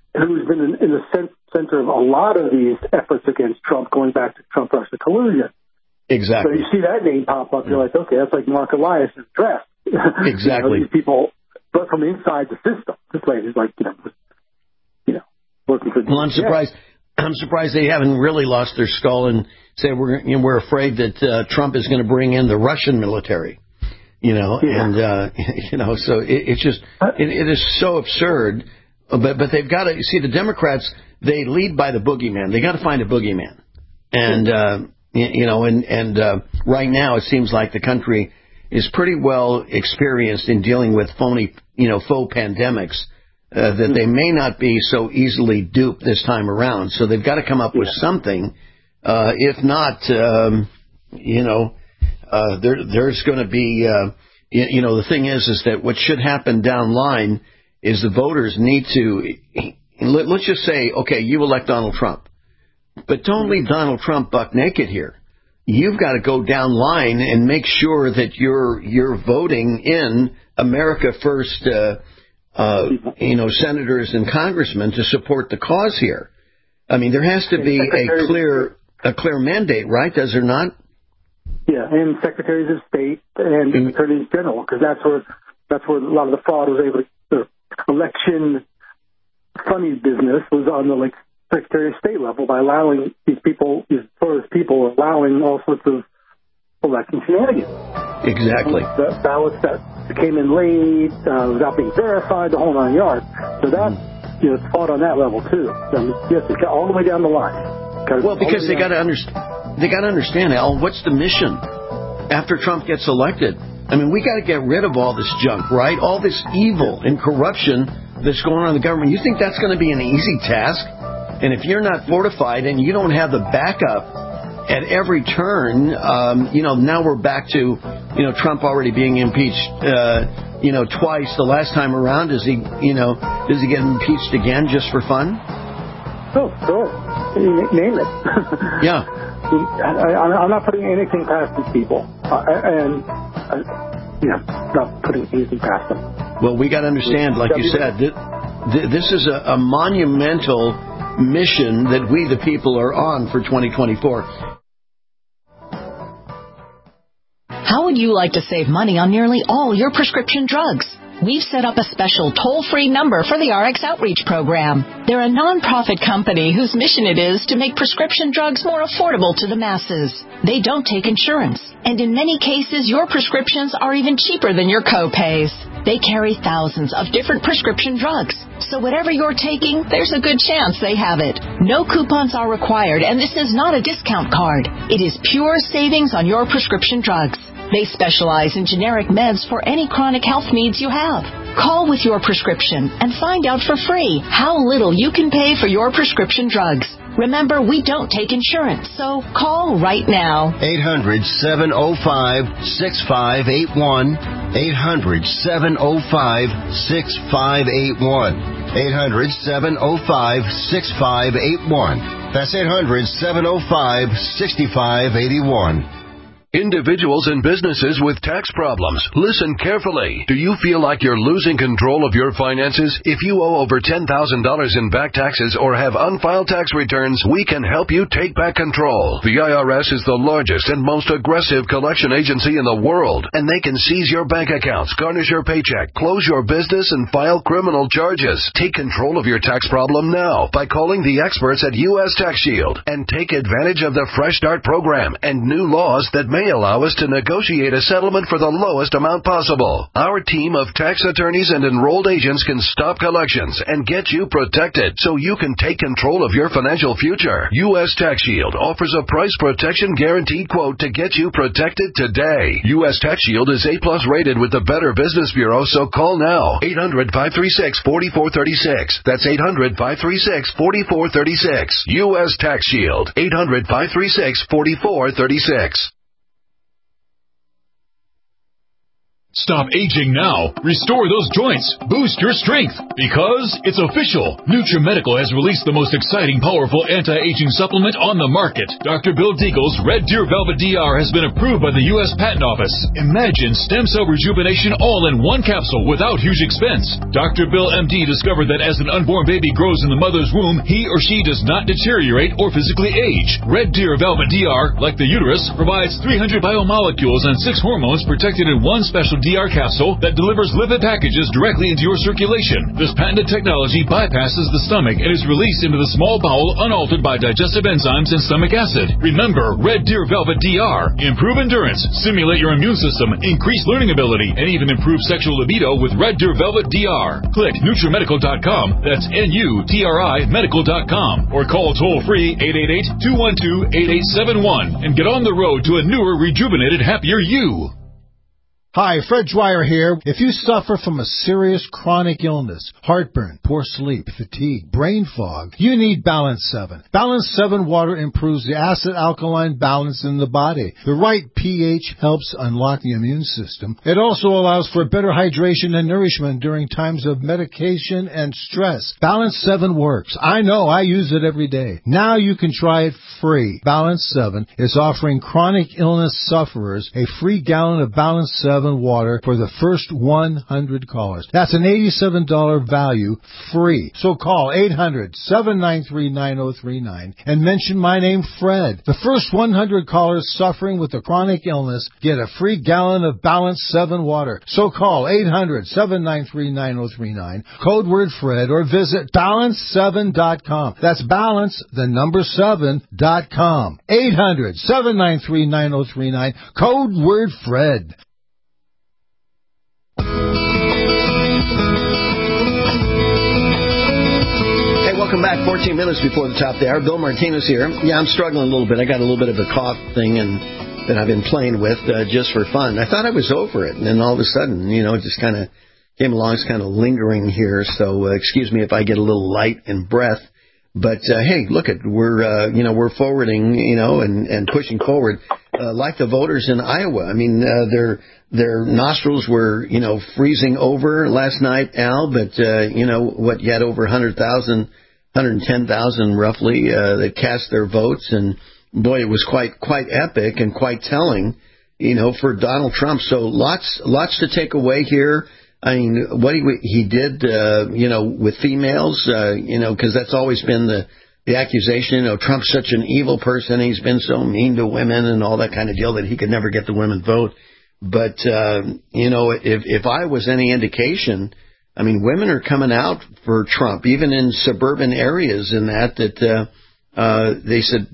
[SPEAKER 18] who's been in the center of a lot of these efforts against Trump, going back to Trump-Russia collusion.
[SPEAKER 10] Exactly.
[SPEAKER 18] So you see that name pop up, you're like, okay, that's like Mark Elias' dress.
[SPEAKER 10] Exactly.
[SPEAKER 18] These people, but from inside the system. This lady is like, working for.
[SPEAKER 10] Well, I'm surprised. I'm surprised they haven't really lost their skull and say we're afraid that Trump is going to bring in the Russian military. And so it's just it is so absurd. But they've got to see the Democrats. They lead by the boogeyman. They got to find a boogeyman, and right now it seems like the country is pretty well experienced in dealing with phony, faux pandemics. That they may not be so easily duped this time around. So they've got to come up with something. If not, there's going to be, the thing is that what should happen down line is the voters need to, let's just say, okay, you elect Donald Trump, but don't leave Donald Trump buck naked here. You've got to go down line and make sure that you're voting in America First, senators and congressmen to support the cause here. I mean, there has to be a clear mandate, right? Does there not?
[SPEAKER 18] Yeah, and secretaries of state and attorneys general, because that's where a lot of the fraud was able to. The election funny business was on the secretary of state level by allowing these people allowing all sorts of election shenanigans.
[SPEAKER 10] Exactly.
[SPEAKER 18] The ballots that came in late, without being verified, the whole 9 yards. So that, it's fought on that level too. Yes, it's all the way down the line.
[SPEAKER 10] Well, because they got to understand, Al, what's the mission after Trump gets elected? I mean, we got to get rid of all this junk, right? All this evil and corruption that's going on in the government. You think that's going to be an easy task? And if you're not fortified and you don't have the backup at every turn, now we're back to, Trump already being impeached, twice the last time around. Does he get impeached again just for fun?
[SPEAKER 18] Oh, sure. Name it.
[SPEAKER 10] Yeah.
[SPEAKER 18] I'm not putting anything past these people. Not putting anything past them.
[SPEAKER 10] Well, we got to understand, like you said, this is a monumental mission that we, the people, are on for 2024.
[SPEAKER 16] How would you like to save money on nearly all your prescription drugs? We've set up a special toll-free number for the RX Outreach Program. They're a nonprofit company whose mission it is to make prescription drugs more affordable to the masses. They don't take insurance, and in many cases, your prescriptions are even cheaper than your co-pays. They carry thousands of different prescription drugs, so whatever you're taking, there's a good chance they have it. No coupons are required, and this is not a discount card. It is pure savings on your prescription drugs. They specialize in generic meds for any chronic health needs you have. Call with your prescription and find out for free how little you can pay for your prescription drugs. Remember, we don't take insurance, so call right now.
[SPEAKER 15] 800-705-6581. 800-705-6581. 800-705-6581. That's 800-705-6581.
[SPEAKER 8] Individuals and businesses with tax problems, listen carefully. Do you feel like you're losing control of your finances? If you owe over $10,000 in back taxes or have unfiled tax returns, we can help you take back control. The IRS is the largest and most aggressive collection agency in the world, and they can seize your bank accounts, garnish your paycheck, close your business, and file criminal charges. Take control of your tax problem now by calling the experts at U.S. Tax Shield and take advantage of the Fresh Start program and new laws that may allow us to negotiate a settlement for the lowest amount possible. Our team of tax attorneys and enrolled agents can stop collections and get you protected so you can take control of your financial future. U.S. Tax Shield offers a price protection guaranteed quote to get you protected today. U.S. Tax Shield is A+ rated with the Better Business Bureau, so call now. 800-536-4436. That's 800-536-4436. U.S. Tax Shield. 800-536-4436.
[SPEAKER 14] Stop aging now. Restore those joints. Boost your strength. Because it's official. NutriMedical has released the most exciting, powerful anti-aging supplement on the market. Dr. Bill Deagle's Red Deer Velvet DR has been approved by the U.S. Patent Office. Imagine stem cell rejuvenation all in one capsule without huge expense. Dr. Bill MD discovered that as an unborn baby grows in the mother's womb, he or she does not deteriorate or physically age. Red Deer Velvet DR, like the uterus, provides 300 biomolecules and 6 hormones protected in one special DR capsule that delivers lipid packages directly into your circulation. This patented technology bypasses the stomach and is released into the small bowel unaltered by digestive enzymes and stomach acid. Remember, Red Deer Velvet DR. Improve endurance, stimulate your immune system, increase learning ability, and even improve sexual libido with Red Deer Velvet DR. Click NutriMedical.com, that's NUTRI Medical.com, or call toll-free 888-212-8871 and get on the road to a newer, rejuvenated, happier you.
[SPEAKER 19] Hi, Fred Dwyer here. If you suffer from a serious chronic illness, heartburn, poor sleep, fatigue, brain fog, you need Balance 7. Balance 7 water improves the acid-alkaline balance in the body. The right pH helps unlock the immune system. It also allows for better hydration and nourishment during times of medication and stress. Balance 7 works. I know, I use it every day. Now you can try it free. Balance 7 is offering chronic illness sufferers a free gallon of Balance 7 water for the first 100 callers. That's an $87 value free. So call 800-793-9039 and mention my name, Fred. The first 100 callers suffering with a chronic illness get a free gallon of Balance 7 water. So call 800-793-9039, code word Fred, or visit balance7.com. That's balance, the number 7.com. 800-793-9039, code word Fred.
[SPEAKER 10] Hey, welcome back. 14 minutes before the top of the hour. Bill Martinez here. Yeah, I'm struggling a little bit. I got a little bit of a cough thing that I've been playing with just for fun. I thought I was over it, and then all of a sudden, it just kind of came along. It's kind of lingering here, so excuse me if I get a little light in breath. But hey, look at we're forwarding, and pushing forward, like the voters in Iowa. I mean, their nostrils were, freezing over last night, Al. But what, you had over 110,000 roughly that cast their votes, and boy, it was quite epic and quite telling, for Donald Trump. So lots to take away here. I mean, what he did, with females, because that's always been the accusation. Trump's such an evil person. He's been so mean to women and all that kind of deal that he could never get the women vote. But, if I was any indication, I mean, women are coming out for Trump, even in suburban areas and that they said,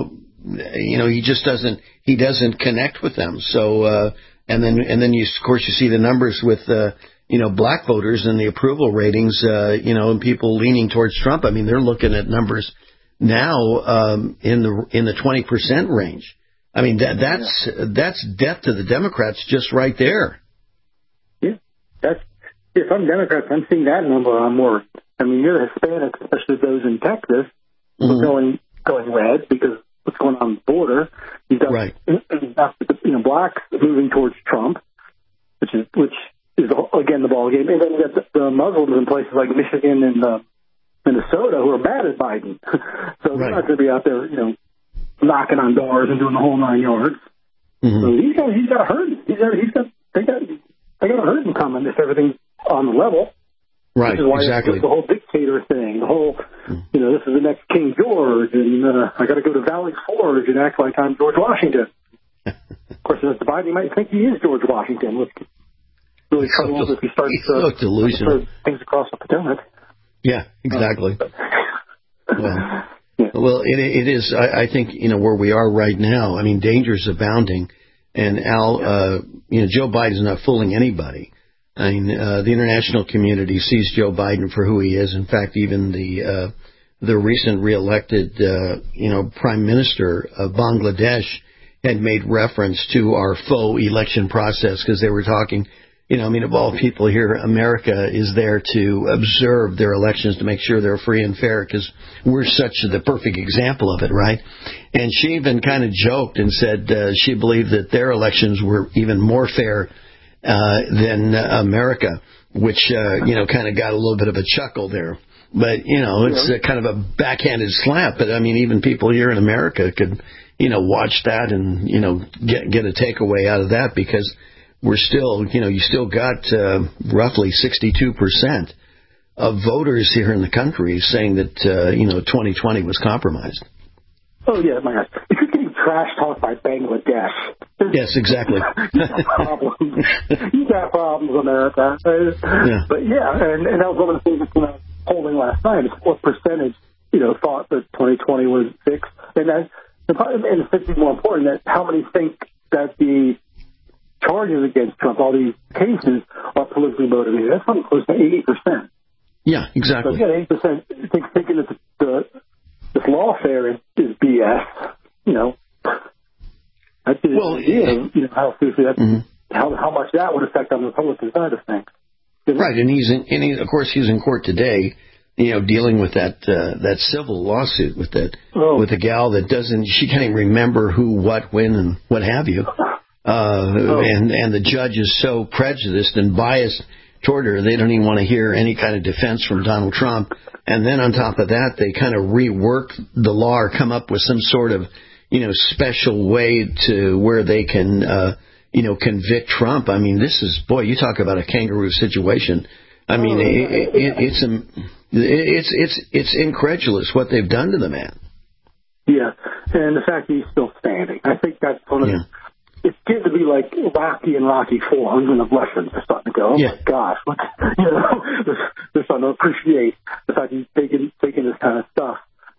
[SPEAKER 10] he doesn't connect with them. So, and then you see the numbers with, black voters and the approval ratings, and people leaning towards Trump. I mean, they're looking at numbers now, in the 20% range. I mean, that's death to the Democrats just right there.
[SPEAKER 18] Yeah, if I'm Democrats, I'm seeing that number on more. I mean, you're Hispanics, especially those in Texas, going red because what's going on the border. You've got blacks moving towards Trump, which is again the ball game. And then you got the Muslims in places like Michigan and Minnesota who are mad at Biden. So they're not going to be out there, knocking on doors and doing the whole 9 yards. Mm-hmm. So he's got a herd. They got a herd in common if everything's on the level.
[SPEAKER 10] Right,
[SPEAKER 18] which is why
[SPEAKER 10] exactly.
[SPEAKER 18] The whole dictator thing, the whole, this is the next King George, and I got to go to Valley Forge and act like I'm George Washington. Of course, as Biden, you might think he is George Washington. Which really trouble if he starts
[SPEAKER 10] delusional
[SPEAKER 18] things across the Potomac.
[SPEAKER 10] Yeah, exactly. Well, it is. I think where we are right now. I mean, dangers abounding, and Al, Joe Biden's not fooling anybody. I mean, the international community sees Joe Biden for who he is. In fact, even the recent reelected, Prime Minister of Bangladesh had made reference to our faux election process because they were talking. Of all people here, America is there to observe their elections to make sure they're free and fair because we're such the perfect example of it, right? And she even kind of joked and said she believed that their elections were even more fair than America, which, kind of got a little bit of a chuckle there. But, it's kind of a backhanded slap. But, I mean, even people here in America could, watch that and, get a takeaway out of that, because we're still, you still got roughly 62% of voters here in the country saying that, 2020 was compromised.
[SPEAKER 18] Oh, yeah, my God. If you're getting trash talked by Bangladesh.
[SPEAKER 10] Yes, exactly.
[SPEAKER 18] You got problems, America.
[SPEAKER 10] Yeah.
[SPEAKER 18] But, and that was one of the things that was polling last night, is what percentage, thought that 2020 was fixed. And it's more important, that how many think that the charges against Trump, all these cases, are politically motivated. That's something close to 80%.
[SPEAKER 10] Yeah, exactly.
[SPEAKER 18] So, 80% thinking that this lawfare is BS, That gives you an idea of, how seriously how much that would affect on the Republican side of things.
[SPEAKER 10] Right, and of course he's in court today, dealing with that civil lawsuit with the gal that she can't even remember who, what, when, and what have you. And the judge is so prejudiced and biased toward her, they don't even want to hear any kind of defense from Donald Trump. And then on top of that, they kind of rework the law or come up with some sort of, special way to where they can, convict Trump. I mean, this is, boy, you talk about a kangaroo situation. I mean, it's incredulous what they've done to the man.
[SPEAKER 18] Yeah, and the fact that he's still standing. I think that's one of the... It's getting to be like Rocky and Rocky IV. Even the Russians are starting to go, oh my gosh, they're starting to appreciate the fact he's taking this kind of stuff.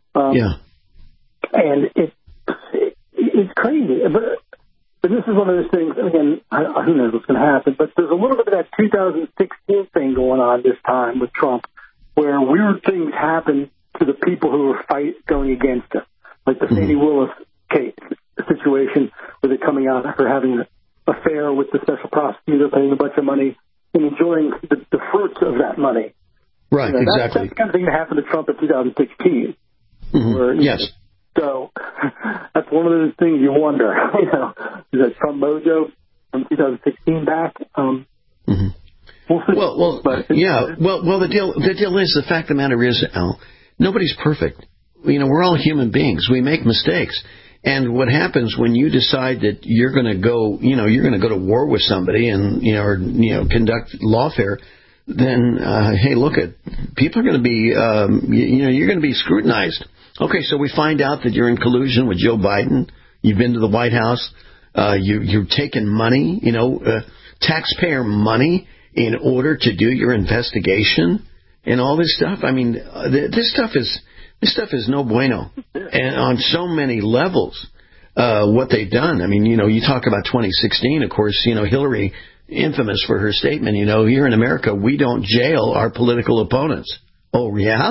[SPEAKER 18] And it's crazy. But this is one of those things, again, who knows what's going to happen, but there's a little bit of that 2016 thing going on this time with Trump, where weird things happen to the people who were going against him, like the Fannie Willis case situation, where they're coming out after having an affair with the special prosecutor, paying a bunch of money, and enjoying the fruits of that money.
[SPEAKER 10] Right, exactly.
[SPEAKER 18] That's the kind of thing that happened to Trump in 2016.
[SPEAKER 10] Yes.
[SPEAKER 18] So that's one of those things you wonder, is that Trump mojo from 2016 back? We'll see.
[SPEAKER 10] Well, the deal is, the fact of the matter is, Al, nobody's perfect. We're all human beings. We make mistakes. And what happens when you decide that you're going to go, you're going to go to war with somebody and, conduct lawfare, then, hey, look, people are going to be, you're going to be scrutinized. Okay, so we find out that you're in collusion with Joe Biden. You've been to the White House. You're taking money, taxpayer money, in order to do your investigation and all this stuff. I mean, this stuff is no bueno, and on so many levels, what they've done. I mean, you talk about 2016, of course, Hillary, infamous for her statement, here in America, we don't jail our political opponents. Oh, yeah?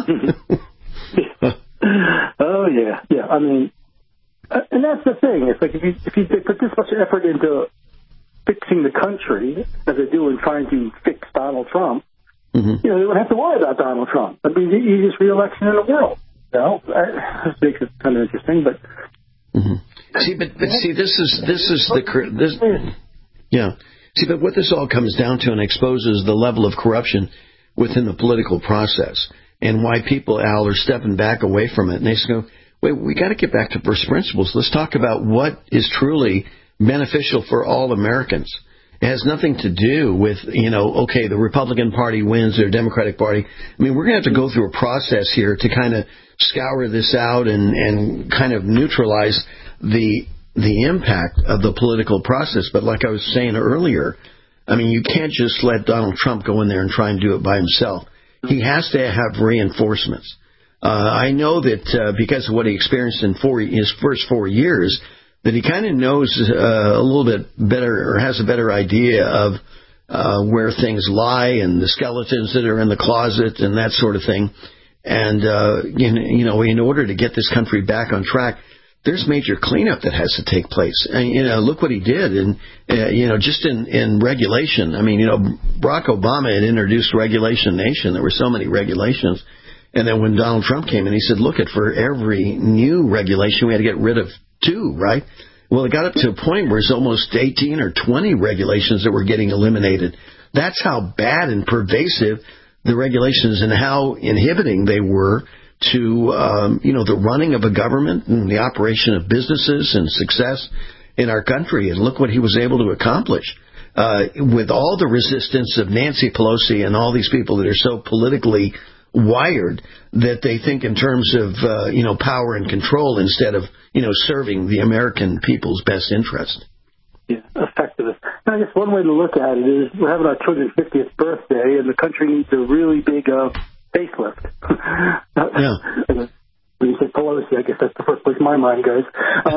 [SPEAKER 18] Oh, yeah. I mean, and that's the thing. It's like if you put this much effort into fixing the country, as they do in trying to fix Donald Trump, they wouldn't have to worry about Donald Trump. I mean, the easiest re-election in the world. This makes it kind of interesting, but
[SPEAKER 10] see, but what this all comes down to and exposes the level of corruption within the political process, and why people, Al, are stepping back away from it. And they go, wait, we got to get back to first principles. Let's talk about what is truly beneficial for all Americans. It has nothing to do with, the Republican Party wins or Democratic Party. I mean, we're going to have to go through a process here to kind of scour this out and kind of neutralize the impact of the political process. But like I was saying earlier, I mean, you can't just let Donald Trump go in there and try and do it by himself. He has to have reinforcements. I know that because of what he experienced in his first 4 years, that he kind of knows a little bit better, or has a better idea of where things lie and the skeletons that are in the closet and that sort of thing. And, in order to get this country back on track, there's major cleanup that has to take place. And, look what he did. And, just in regulation. I mean, Barack Obama had introduced Regulation Nation. There were so many regulations. And then when Donald Trump came in, he said, look, for every new regulation, we had to get rid of 2, right? Well, it got up to a point where it's almost 18 or 20 regulations that were getting eliminated. That's how bad and pervasive the regulations and how inhibiting they were to, the running of a government and the operation of businesses and success in our country. And look what he was able to accomplish. With all the resistance of Nancy Pelosi and all these people that are so politically wired that they think in terms of, power and control instead of, serving the American people's best interest.
[SPEAKER 18] Yeah, effectiveness. And I guess one way to look at it is we're having our 250th birthday, and the country needs a really big facelift. Yeah. When you say Pelosi, I guess that's the first place my mind goes.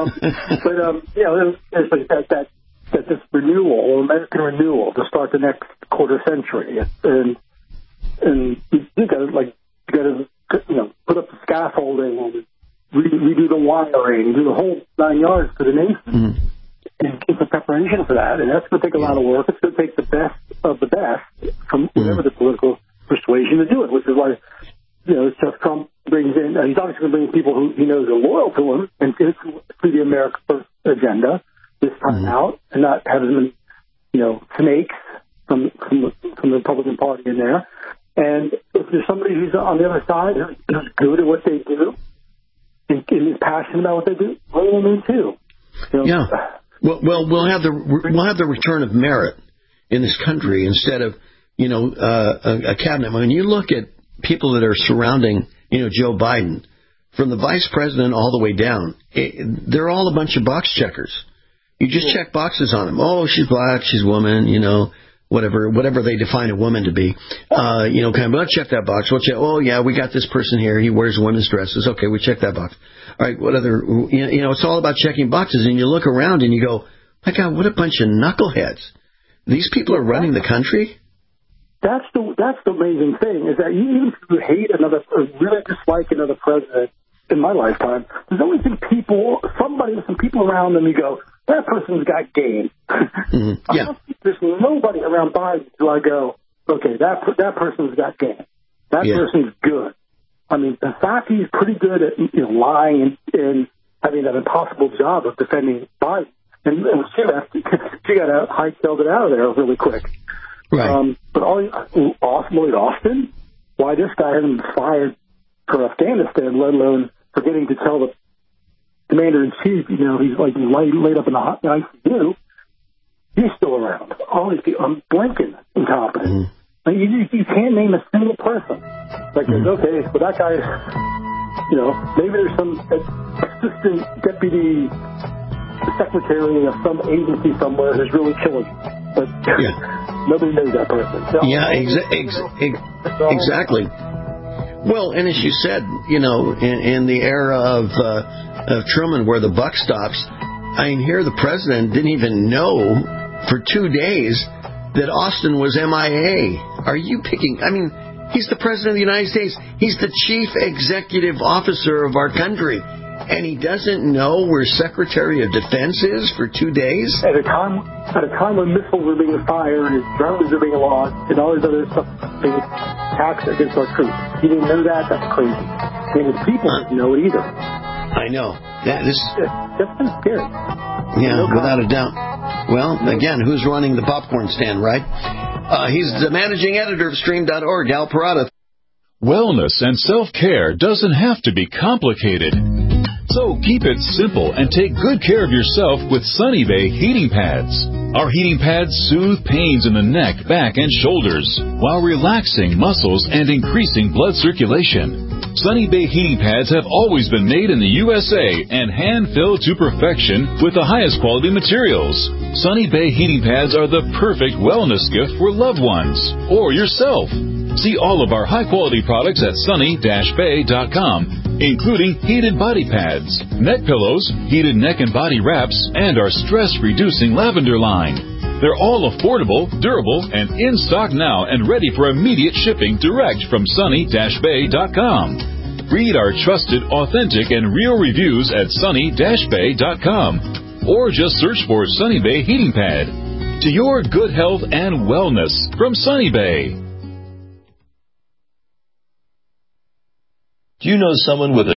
[SPEAKER 18] It's like that this renewal, American renewal, to start the next quarter century, and you got to put up the scaffolding and redo the wiring, do the whole 9 yards for the nation, and keep the preparation for that. And that's going to take a lot of work. It's going to take the best of the best from whatever the political persuasion to do it, which is why Chuck Trump brings in. He's obviously going to bring in people who he knows are loyal to him and to the America First agenda this time out, and not having snakes from the Republican Party in there. And if there's somebody who's on the other side who's good at what they do and is passionate about what they do, bring them in too.
[SPEAKER 10] Yeah. Well, we'll have the return of merit in this country instead of a cabinet. I mean, you look at people that are surrounding Joe Biden, from the vice president all the way down. They're all a bunch of box checkers. You just check boxes on them. Oh, she's black, she's a woman, whatever they define a woman to be. Let's check that box. We'll check. Oh, yeah, we got this person here. He wears women's dresses. Okay, we check that box. All right, what other? It's all about checking boxes. And you look around and you go, my God, what a bunch of knuckleheads! These people are running the country.
[SPEAKER 18] That's the amazing thing, is that even if you hate another, or really dislike another president in my lifetime, there's always been some people around them. You go, that person's got game. Yeah. There's nobody around Biden who I go, okay, that person's got game. That person's good. I mean, Psaki's pretty good at lying and having that impossible job of defending Biden. And she got hightailed it out of there really quick.
[SPEAKER 10] Right.
[SPEAKER 18] But Lloyd Austin, why this guy hasn't been fired for Afghanistan, let alone forgetting to tell the commander-in-chief, he's like laid up in the ICU, he's still around. All these people, Blinken, incompetent. You can't name a single person. Okay, so that guy, maybe there's some assistant deputy secretary of some agency somewhere who's really killing you. But nobody knows that person. Exactly.
[SPEAKER 10] Well, and as you said, in the era of Truman, where the buck stops, here the president didn't even know for 2 days that Austin was MIA. Are you picking? He's the president of the United States. He's the chief executive officer of our country. And he doesn't know where Secretary of Defense is for 2 days?
[SPEAKER 18] At a time when missiles are being fired and drones are being launched and all this other stuff being attacked against our troops. He didn't know that? That's crazy. And his people didn't know it either.
[SPEAKER 10] I know.
[SPEAKER 18] That's kind of scary.
[SPEAKER 10] Yeah, without a doubt. Well, again, who's running the popcorn stand, right? He's the managing editor of Stream.org, Al Parada.
[SPEAKER 14] Wellness and self-care doesn't have to be complicated. So keep it simple and take good care of yourself with Sunny Bay heating pads. Our heating pads soothe pains in the neck, back, and shoulders while relaxing muscles and increasing blood circulation. Sunny Bay heating pads have always been made in the USA and hand-filled to perfection with the highest quality materials. Sunny Bay heating pads are the perfect wellness gift for loved ones or yourself. See all of our high-quality products at sunny-bay.com, including heated body pads, neck pillows, heated neck and body wraps, and our stress-reducing lavender line. They're all affordable, durable, and in stock now and ready for immediate shipping direct from sunny-bay.com. Read our trusted, authentic, and real reviews at sunny-bay.com, or just search for Sunny Bay Heating Pad. To your good health and wellness from Sunny Bay.
[SPEAKER 20] Do you know someone with a